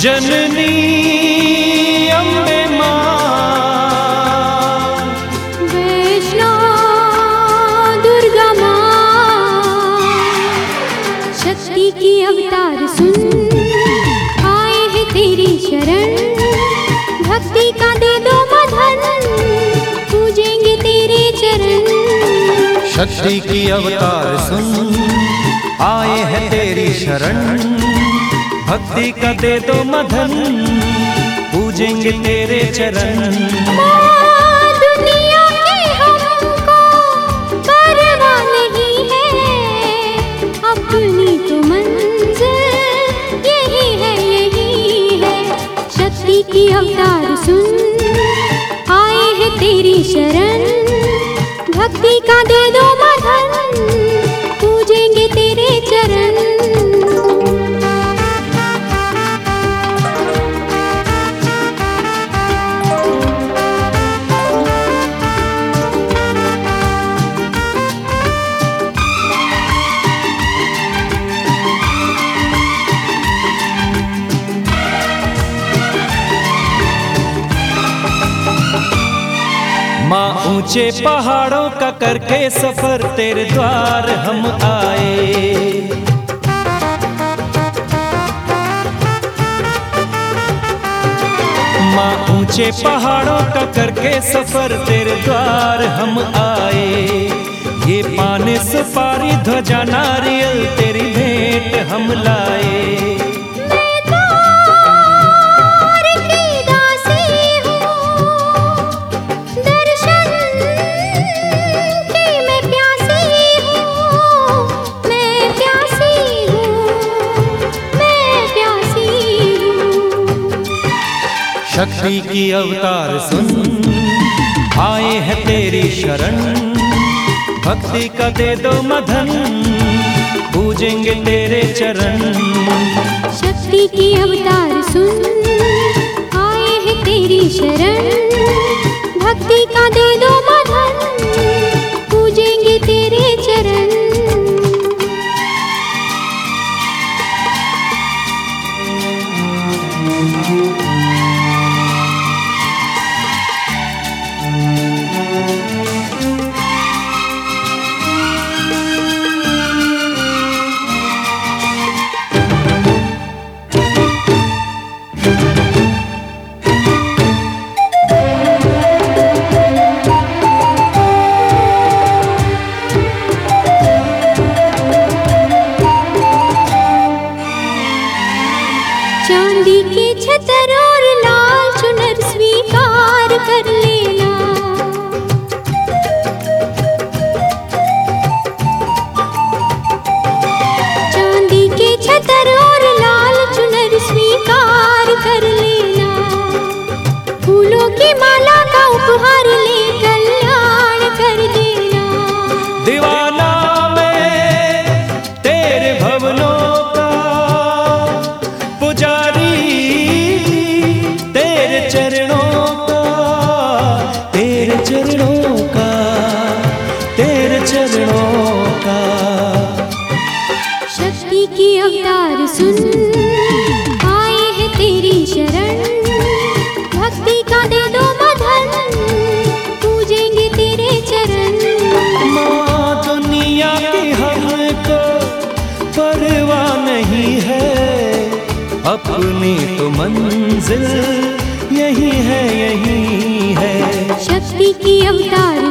जननी अम्बे माँ, वैष्णो दुर्गा माँ, शक्ति की अवतार सुन आए हैं तेरी शरण। भक्ति का दे दो मधन, पूजेंगे तेरे चरण। शक्ति की अवतार सुन आए हैं तेरी शरण। भक्ति का दे दो मधन, पूजेंगे तेरे चरण। दुनिया की हमको परवाह नहीं है, अपनी तो मंजिल यही है, यही है। शक्ति की अवतार सुन आए हैं तेरी शरण। भक्ति का दे दो मधन, पूजेंगे तेरे चरण। माँ ऊंचे पहाड़ों का करके सफर तेरे द्वार हम आए। माँ ऊंचे पहाड़ों का करके सफर तेरे द्वार हम आए। ये पान सुपारी ध्वजा नारियल तेरी भेंट हम लाए। शक्ति की अवतार सुन आए हैं तेरी शरण। भक्ति का दे दो मधन, पूजेंगे तेरे चरण। शक्ति की अवतार सुन आए हैं तेरी शरण। भक्ति का दे दो मधन, पूजेंगे तेरे चरण। चांदी के छतर और लाल चुनर स्वीकार कर लेना। चांदी के छतर और लाल चुनर स्वीकार कर लेना। फूलों की माला का उपहार ले कल्याण कर देना। दीवाना मैं तेरे भवनों का, पुजारी तेरे चरणों का, तेरे चरणों का, तेरे चरणों का। शक्ति की अवतार सुन आए हैं तेरी शरण। भक्ति का दे दो मधन, पूजेंगे तेरे चरण। माँ दुनिया की हमको परवाह नहीं है, अपनी तो मंजिल यही है, यही है। शक्ति की अवतार